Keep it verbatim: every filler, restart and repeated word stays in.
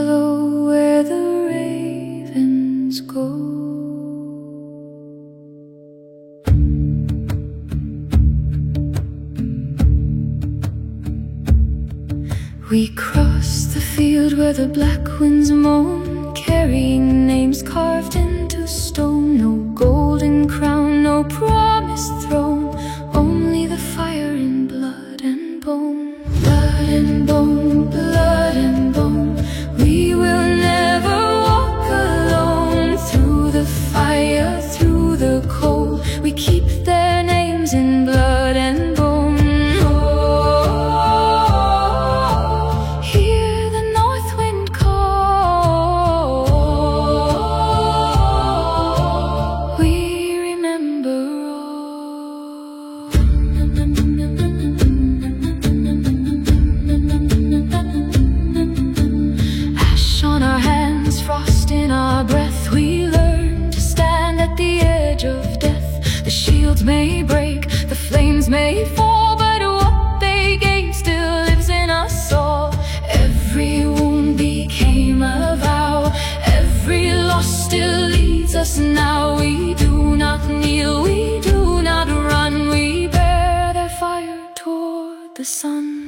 follow where the ravens go. We cross the field where the black winds moan, carrying names carved into stone. No golden crown, no promised throne, only the fire in blood and bone. Blood and bone, blood and bone, we will never walk alone. Through the fire, through the cold, we keep their names in blood and bone. Frost in our breath, we learn to stand at the edge of death. The shields may break, the flames may fall, but what they gave still lives in us all. Every wound became a vow, every loss still leads us now. We do not kneel, we do not run, we bear their fire toward the sun.